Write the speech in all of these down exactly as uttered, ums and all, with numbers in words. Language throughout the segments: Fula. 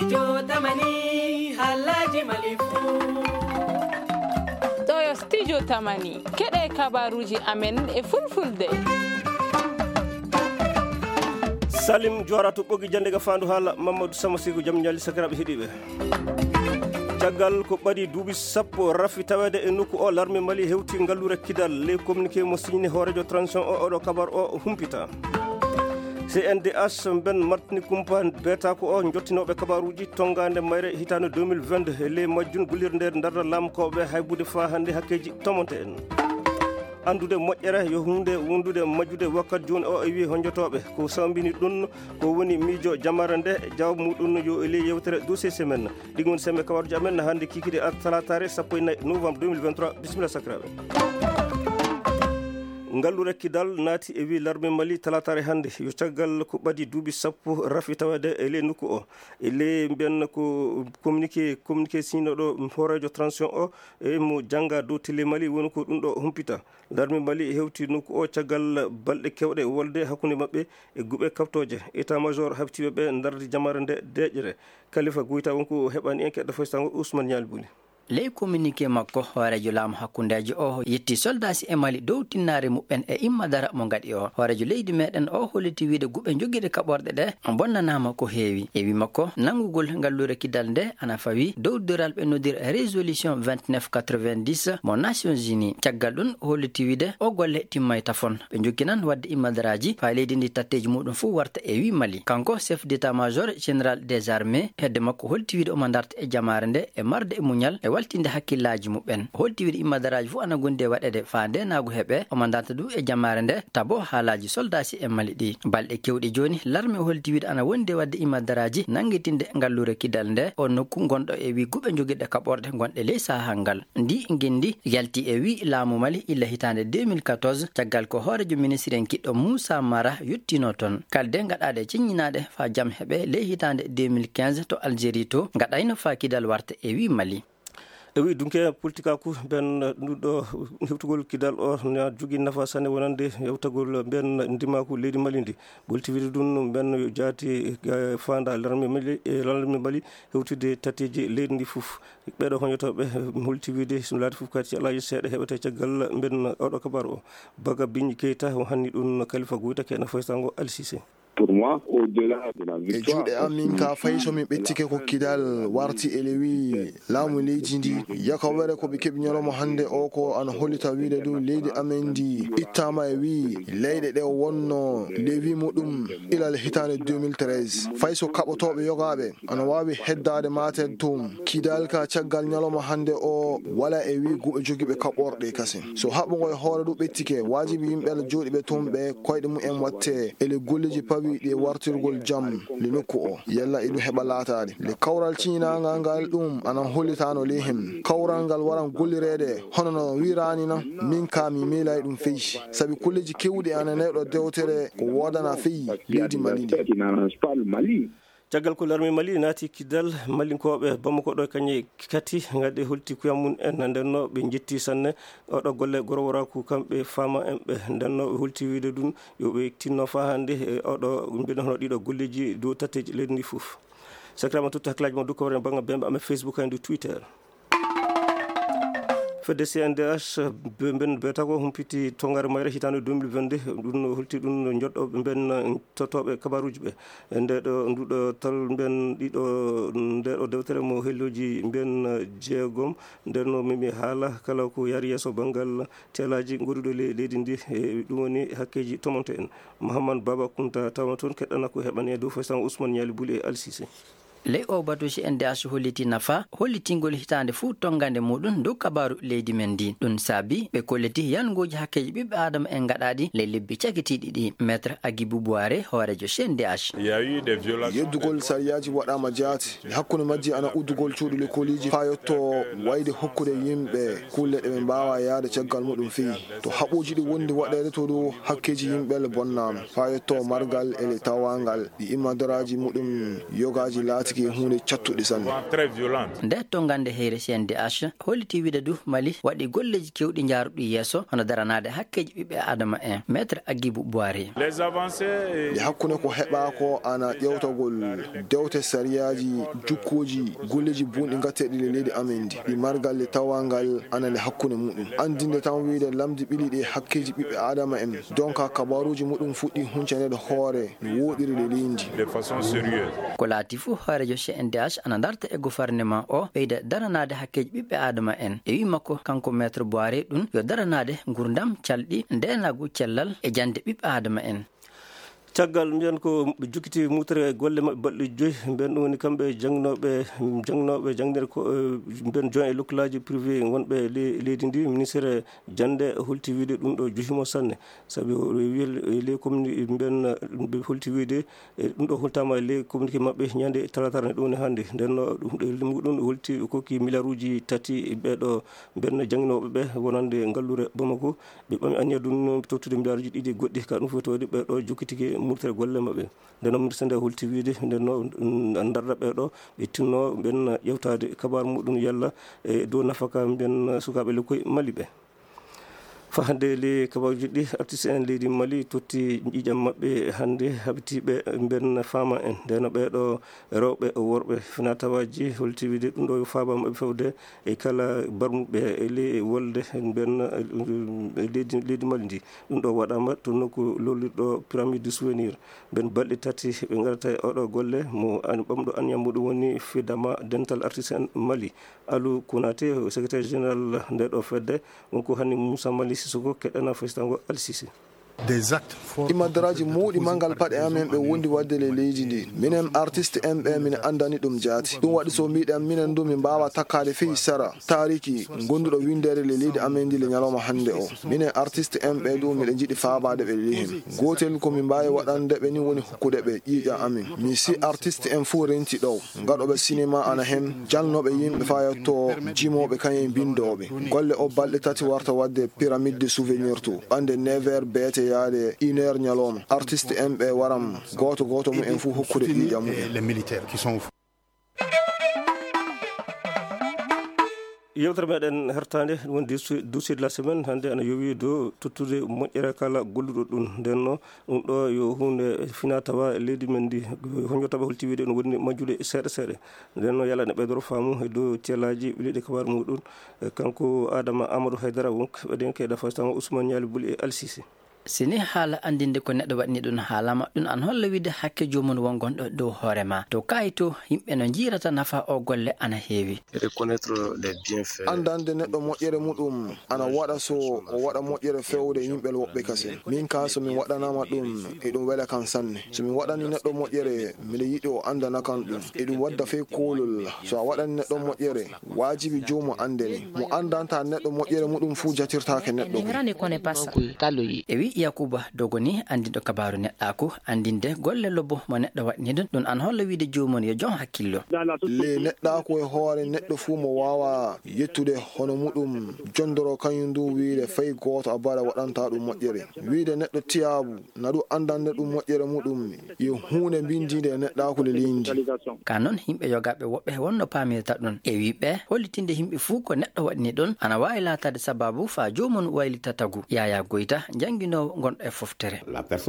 studio tamani halaji malifu to studio tamani kede kabaruji amen e fulfulde Salim Joaratu bogi jande ga fandu hala Mamadou Samasigo jam nyali sakarabe hidibe Tagal ko badi duubi sappo rafi tawede e nokku o l'armée Mali hewti ngallure kidal les communiqué mo signé horejo transition o odo kabar o humpita C N D H ben martini kumpan beta ko o jottinobe kabaruji tongande mayre hitano deux mille vingt-deux le majjun gulir nder darda lamkobe haybude fa hande hakkeji tomonte en andude moƴƴere yo hunde wondude majjude wakkat joni o e wi honjotoɓe ko sambini ɗum ko woni miijo jamara nde jaw muɗum yo ele yewtere dossier semaine ɗi woni semme kabaruji amen hande kikide talatare sappo e nayyi novembre deux mille vingt-trois bisimilla sakiraɓe ngallure kidal naati e wi l'armée Mali talatare hande yo caggal ko ɓadi duuɓi sappo rafi tawede e ley nokku o e ley mbiyanno ko communiqué communiqué signoɗo horejo transition o e mo jangga dow télé Mali woni ko ɗum ɗo humpita l'armée Mali hewti nokku o caggal balɗe kewɗe wolde hakkude mabɓe e guɓe kaptoje état major habtiɓe ɓe darde jamare nde deƴƴere Khalifa Goïta wonko heɓani en keɗɗo foytango Ousmane Nial Bouli ley communiqué makko horejo laamu hakkundeji o yetti soldasi e Mali dow tinnare muɓɓen e immadara mo gaɗi o horejo leydi meɗen o holliti wiide guɓe joguiɗe kaɓorɗe ɗe bonnanama ko heewi e wi makko nangugol ngallure kidal nde ana fawi dow doral ɓe nodir résolution vingt-neuf quatre-vingt-dix mo Nations Unies caggal ɗum holliti wiide o golle timmay tafon ɓe jokkinan wadde immadaraji fa leydi ndi tatteji muɗum fou warta e wi Mali kanko chef d'état major général des armées hedde makko holti wiide omo darta e jamare nde e marde e muñal e waltinde hakkillaji muɓɓen holti wiide immadaraji fof ana gondi e waɗede fa nde naago heeɓe omo darta du e jamare nde tabo haalaji soldasi e Mali ɗi balɗe kewɗi joni l'armée holti wiide ana wondi e wadde immadaraji nanguitinde ngallure kidal nde o nokku gonɗo e wi guɓe joguiɗe kaɓorɗe gonɗe ley sahal ngal ndi gendi yalti e wi laamu Mali illa hitande deux mille quatorze caggal ko horejo ministre en kiɗɗo Moussa Mara yettino toon kalde gaɗade ciññinade fa jaam heeɓe ley hitande deux mille quinze to Algérie to gaɗayno fa kidal warta e wi Mali e wi dunke politique ku ben ɗuɗɗo heftugol kidal o na jogui nafa sanne wonande hewtagol ben ndimaku leydi Mali ndi bolti wiide ɗum ben jaati fanda l'armée Mali e l'armée Mali hewtude tatteji leydi ndi fof ɓeɗo hoñotoɓe holti wiide so laati fof kati alaji seeɗa heɓete caggal ben oɗo kabar o Baga Bigne Keita o hanni ɗum Khalifa Goïta kena foytango Ali Cissé pour moi au-delà de la victoire e juuɗe amin ka fayi somin ɓettike ko kidal warti ele wi laamu leydi ndi yakawere koɓe keeɓi ñalawma hande o ko ana hollita wiide dow leydi amen ndi ittama e wi leyɗe ɗe wonno lewi muɗum ilal hitande deux mille treize fay so kaɓotoɓe yogaɓe ana wawi heddade mated tum kidal ka caggal ñalawma hande o wala e wi guɓe joguiɓe kaɓorɗe kasen so haɓɓugo e hoore ɗum ɓettike wajibi yimɓe jooɗiɓe toon ɓe koyɗe mumen watte ele golleji pawi ɗe wartirgol jam le nokku o yalla e ɗum heɓa laatade le kawral ciinagal ngal ɗum ana hollitano ley hen kawral ngal waran gollirede hono no wirani na min ka mi miila e ɗum feyi saabi kulleji kewɗi ana neɗɗo dewtere ko wodana feyi leydi Mali ndi caggal ko l'armée Mali naati kidal malinkoɓe bamako ɗo kañe kati gadde holti kuyam mum en ndenno ɓe jetti sanne oɗo golle gorowraku kamɓe fama en ɓe ndenno ɓe holti wiide ɗum yoɓe tinno fa hande e oɗo mbiɗa hono ɗiɗo golleji dow tatteji leydi ndi fof sakirama totta hakkillaji ma dukka waren bangga bemɓe amen Facebook e Twitter fedde C N D H ben beta ko humpiti tongare mayre hitande deux mille vingt-deux ɗum holti ɗum jodɗoɓe ben totoɓe kabaruji ɓe nde ɗo nduɗo tal ben ɗiɗo nde ɗo dewtere mo helloji ben jeegom ndenno mimi haala kala ko yari yesso banggal telaji goduɗo leydi ndi e ɗum woni hakkeji tomonto en Mouhamadou Baba Kounta tawa toon keɗɗana ko heɓani e dow façon Ousmane Niali Bouli e Alcissé ley o batu C N D H holliti nafa hollitingol hitande fuu tongande muɗum dow kabaru leydi men ndi ɗum saabi ɓe kolliti yangoji hakkeji ɓiɓɓe adama en gaɗaɗi ley lebbi cakitiɗi ɗi maître Agibou Boiré horejo C N D H yeddugol sariyaji waɗama jaati hakkude majji ana uddugol cuuɗi koliji fa yetto wayde hokkude yimɓe kulle ɗe ɓe mbawa yaade caggal muɗum feyi to haɓoji ɗi wondi waɗede to dow hakkeji yimɓele bonnama fa yetto margal ele tawangal ɗi immadaraji muɗum yogaji laati ɓettike hunde cattuɗe sanne nde to gande heyre C N D H holliti wiide du Mali waɗi golleji kewɗi jaaruɗi yesso hono daranade hakkeji ɓiɓɓe adama en maître Agibou Boiré nde hakkunde ko heɓa ko ana ƴewtagol dewte sariyaji jukkoji golleji bunɗi gatteɗi le leydi amen ndi ɗi margalle tawangal ana nde hakkunde muɗum andinde tan wiide lamdi ɓili ɗe hakkeji ɓiɓɓe adama en donc kabaruji muɗum fuɗɗi huncanede hoore no woɗiri le leydi ko laati fuu hoorejo C N D H ana darta e gouvernement o ɓeyda daranade hakkeji ɓiɓɓe adama en e wi makko kanko maître Boiré ɗum yo daranade gurdam calɗi ndenagu cellal e jande ɓiɓɓe adama en caggal mbiyan ko jukkiti mutere golle maɓɓe balɗe joyi mbiyan ɗum woni kamɓe jangnoɓe jangnoɓe jangdere ko mbiyan joint e lokkalaji privé wonɓe leydi ndi ministére jande holti wiide ɗum ɗo juhimo sanne saabi wi les commune mbiyan ɓe holti wiide ɗum ɗo holtama e les communiqué maɓɓe ñande talatare ne ɗum ne hannde ndenno ɗum ɗum holti kokki milliard uji tati ɓeɗo mbiyan jangnoɓe ɓe wonande ngallure Bamako ɓe ɓami anniya ɗum tottude milliard uji ɗiɗi goɗɗi ka ɗum fof tawde ɓeɗo jukkitiki murtere golle maɓɓe nden noon ministre nde holti wiide nden noon darda ɓeɗo ɓe tinno ɓen ƴewtade kabaru muɗum yalla e dow nafaka mbiyen sukaɓe lekkoye Mali ɓe fa hande le kabaruji ɗi artiste en leydi Mali totti ƴiƴam maɓɓe hande habitiɓe mbiyen fama en ndeno ɓeɗo rewɓe worɓe fina tawaji holti wiide ɗum ɗo faaba maɓɓe fewde e kala barmuɓe e ley wolde mbiyen leydi leydi Mali ndi ɗum ɗo waɗama to nokku lollirɗo pyramide du souvenir mbiyen balɗe tati ɓe garata e oɗo golle mo ɓamɗo anniya muɗum woni fidama dental artiste en Mali Alou Konaté secrétaire général nde ɗo fedde wonko hanni Moussa Mali Sissoko keɗana fesitango Al-Sisi imadaraji muɗi mangal paɗe amen ɓe wondi wadde le leydi ndi minen artiste en ɓe mine andani ɗum jaati ɗum waɗi so mbiɗen minen du min mbawa takkade feyi sara tariki gonduɗo windere le leydi amen ndi le ñalawma hande o minen artiste en ɓe du miɗen jiɗi faabade ɓe lehen gotel komin mbawi waɗande ɓe ni woni hokkude ɓe ƴiƴa amin mi si artiste en fuu renti ɗo gaɗoɓe cinéma ana hen jalnoɓe yimɓe fa yetto jimoɓe kañen bindoɓe golle o balɗe tati warta wadde pyramide de souvenir to ɓande never beete yaade une heure ñalawma artiste en ɓe waram goto goto mum en fuu hokkude ƴiƴa mumen yewtere meɗen hertande ɗum woni dossier de la semaine hannde ana yowi dow tottude moƴƴere kala golluɗo ɗum ndenno ɗum ɗo yo hunde fina tawa e leydi men ndi hoñotaɓe holti wiide no woni majjude seeɗa seeɗa ndenno yala ne ɓeydoro faamu e dow ceelaji ɓileɗe kabaru muɗum kanko Adama Amadou Haydara wonko ɓeɗen keyɗa fasitamo Ousmane Niali Bouli e Al-Sisi sini haala andinde ko neɗɗo waɗni ɗum haalama ɗum an holla wiide hakke jomum wongonɗo dow hoorema to kayi to yimɓe no jirata nafa o golle ana heewi andande neɗɗo moƴƴere muɗum ana waɗa so o waɗa moƴƴere fewde yimɓe woɓɓe kase min ka somin waɗanama ɗum e ɗum weela kan sanne somin waɗani neɗɗo moƴƴere miɗa yiɗi o andana kan ɗum e ɗum wadda fe kolol so a waɗani neɗɗo moƴƴere wajibi jomum andene mo andanta neɗɗo moƴƴere muɗum fuu jatirtake neɗɗo Yakuba Dogoni andiɗo kabaru neɗɗaku andinde golle lobbo mo neɗɗo waɗni ɗum ɗum an holla wiide jomum yo jon hakkillo le neɗɗaku e hoore neɗɗo fuu mo wawa yettude hono muɗum jondoro kañum du wiide fayi goto a baɗa waɗanta ɗum moƴƴere wiide neɗɗo tiyabu na ɗum andande ɗum moƴƴere muɗum yo hunde bindide e neɗɗaku le leydi ka noon yimɓe yogaɓe woɓɓe wonno pamirta ɗum e wiɓe hollitinde yimɓe fuu ko neɗɗo waɗni ɗum ana wawi latade sababu fa jomum waylita tagu Yaya Goyta jangguino gonɗo e foftere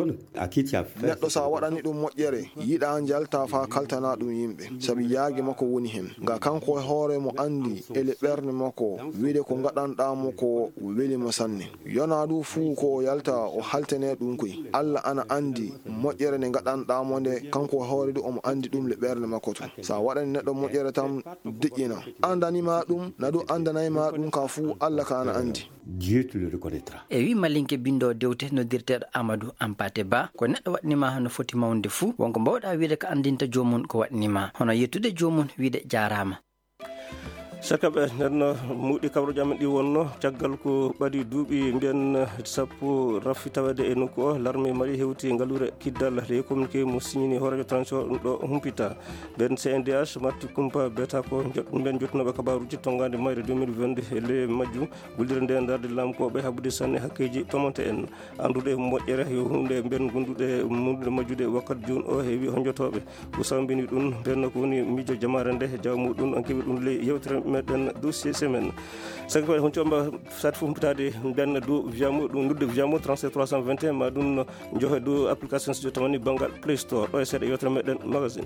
neɗɗo sa waɗani ɗum moƴƴere yiɗa jalta fa kaltana ɗum yimɓe saabi yaagi makko woni hen nga kanko e hoore mo andi ele ɓerde makko wiide ko gaɗanɗamo ko welimo sanne yona du fuu ko yalta o haltene ɗum koy Allah ana andi moƴƴere nde gaɗanɗamo nde kanko e hoore du omo andi ɗum le ɓerde makko to sa waɗani neɗɗo moƴƴere tan deƴƴina andanima ɗum na ɗum andanayma ɗum ka fuu Allah ka ana andi Dieu te le reconnaîtra e wi malinke bindo dewte noddirteɗo Amadou Ampate Ba ko neɗɗo waɗnima no foti mawde fuu wonko mbawɗa wiide ko andinta jomum ko waɗnima hono yettude jomum wiide jarama sakaɓe nden muɗi kabro jamen ɗi wonno caggal ko ɓaɗi duuɓi mbiyen sappo raffi tawede e nokku o l'armée mali hewti ngallure kiddal le communiqué mo signini horadio transport ɗum ɗo humpita ɓen C N D H matti kumpa beta ko ɓen jottunoɓe kabaruji tongade mayre deux mille vingt-deux e le majjum gullire nde darde lamkoɓe habbude sanne hakkeji tomonte en andude moƴƴere yo hunde mben gonduɗe mundude majjude wakkati joni o heewi honjotoɓe ko sambini ɗum ɓen ko woni miijo jamare nde jaw muɗum an keeɓi ɗum le yewtere meɗen dossier semaine sagaɓe hon comba sati fof humpitade ɓen dow wiamo ɗum nodde wiamo trente-sept trois cent vingt et un ma ɗum johe dow application so tamani banggal play store ɗo e seeɗa yewtere meɗen magazine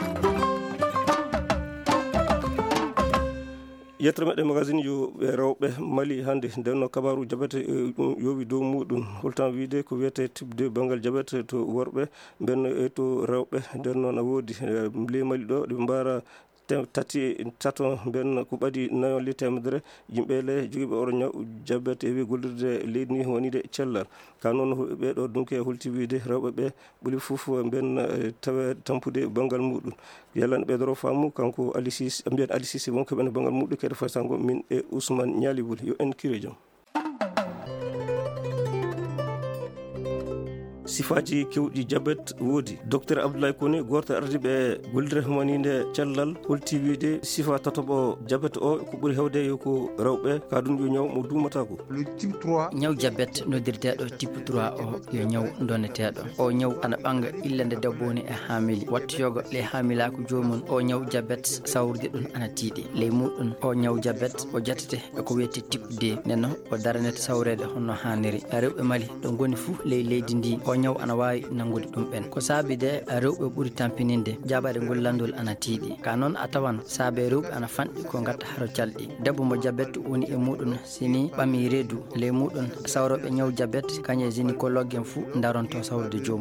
yettere meɗen magazine yo rewɓe Mali hannde ndenno kabaru jabete yowi dow muɗum holtan wiide ko wiyete type deux banggal jabete to worɓe ben e to rewɓe nden noon a woodi le Mali ɗo ɗe mbara tati tato ben ko ɓaɗi nayo li temedere yimɓe le jogiiɓe oɗo ñaw jabete e wi gollirde leydi ni wonide cellal ka noon ɓeɗo donc e holti wiide rewɓe ɓe ɓuuri fof ben tawe tampude banggal muɗum yallan ɓeydoro faamu kanko Ali Cissé mbiyen Ali Cissé wonko ɓen banggal muɗum kede fay sango min e Ousmane Ñalibul yo en kire joom sifaji kewɗi jabet woodi docteur Abdoulaye Kone gorto ardiɓe gollirde humanide cellal holti wiide sifa tatoɓo jabet o ko ɓuuri hewde yo ko rewɓe ka ɗum yo ñaw mo dumata ko le type trois ñaw jabet noddirteɗo type trois o yo ñaw donneteɗo o ñaw ana ɓanga illande debbo woni e hamili wattoyogo le hamilako jomum o ñaw jabet sawrude ɗum ana tiiɗi ley muɗum o ñaw jabet o jattete eko wiyete type D nenno o daranete sawrede honno hanniri rewɓe Mali ɗo goni fou ley leydi ndi o ñaw ana wawi nangude ɗum ɓen ko saabi de rewɓe ɓuuri tampininde jaɓade gollandol ana tiiɗi ka noon a tawan saabe rewɓe ana fanɗi ko gatta haro calɗi debbo mo jabet woni e muɗum sini ɓami reedu ley muɗum sawroɓe ñaw jabet kañe gynécologue en fou daronto sawrude jomum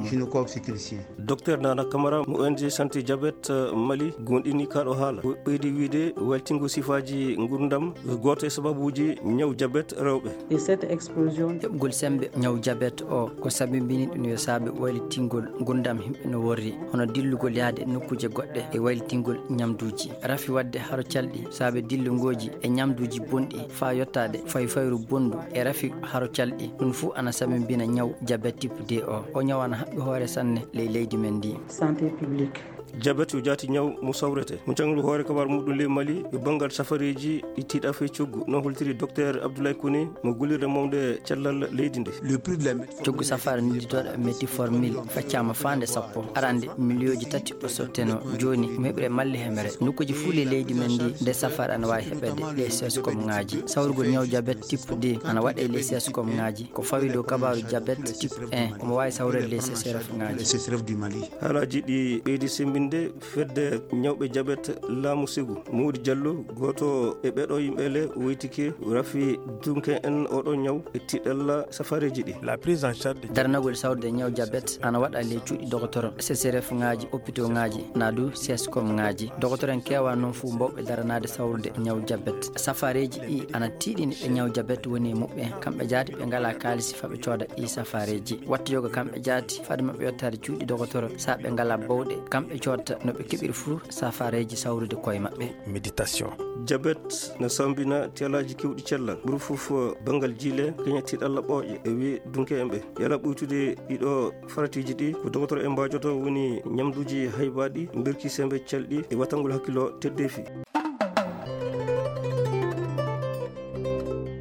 docteur Nana Camara mo O N G santé jabet Mali gonɗini kaɗo haala ko ɓeydi wiide waltingo sifaji gurdam goto e sababuji ñaw jabet rewɓe et cette explosion heɓgol sembe ñaw jabet o ko sabibini ɗum yo saabi waylitingol gurdam himɓe no worri hono dillugol yaade e nokkuje goɗɗe e waylitingol ñamduji rafi wadde haro calɗi saabi dillugoji e ñamduji bonɗi fa yettade fay fayru bondu e rafi haro calɗi ɗum fou ana sabibina ñaw jabet type D o o ñaw ana haɓɓi hoore sanne ley leydi men ndi santé publique jabet yo jaati ñaw mo sawrete mo janglu hoore kabar muɗum le Mali e banggal safariji ɗi tiiɗa fe coggu noon holtiri docteur Abdoulaye Kone mo gollirde momde cellal leydi nde le prix de la coggu safara nodditoɗo metformil faccama fande sappo arande millioji tati o sotteno joni mo heɓre malli hemere nokkuji fuu le leydi men ndi nde safara ana wawi heɓede les sescom ngaji sawrugol ñaw jabet type D ana waɗe les sescom ngaji ko fawi dow kabaru jabet type un omo wawi sawrede les C S R F ngaji haalaji ɗi ɓeydi sembinde fedde ñawɓe jabet laamu sigu Mody Diallo goto e ɓeɗo yimɓele woytike rafi dunke en oɗo ñaw e tiɗalla safareji ɗi la prise en charge darnagol sawrde ñaw jabet ana waɗa le cuuɗi docteur C S R F ngaji hôpitaux ngaji na du sescom ngaji docteur en kewa noon fou mbawɓe daranade sawrude ñaw jabet safareji ɗi ana tiiɗini ɓe ñaw jabet woni e muɓɓe kamɓe jaati ɓe ngala kalisi faɓe cooda ɗi safareji wattoyogo kamɓe jaati fade mabɓe yettade cuuɗi docteur sa ɓe ngala bawɗe kamɓe coodta no ɓe keɓiri fou safareji sawrude koye maɓɓe méditation jabet no sambina telaji kewɗi cellal ɓuuri fof banggal jiile kaña tiɗalla ɓooƴe e wi dunke en ɓe yala ɓuytude ɗiɗo faratiji ɗi ko docteur e mbajoto woni ñamduji haybaɗi berki sembe calɗi e watangol hakkilo teddefi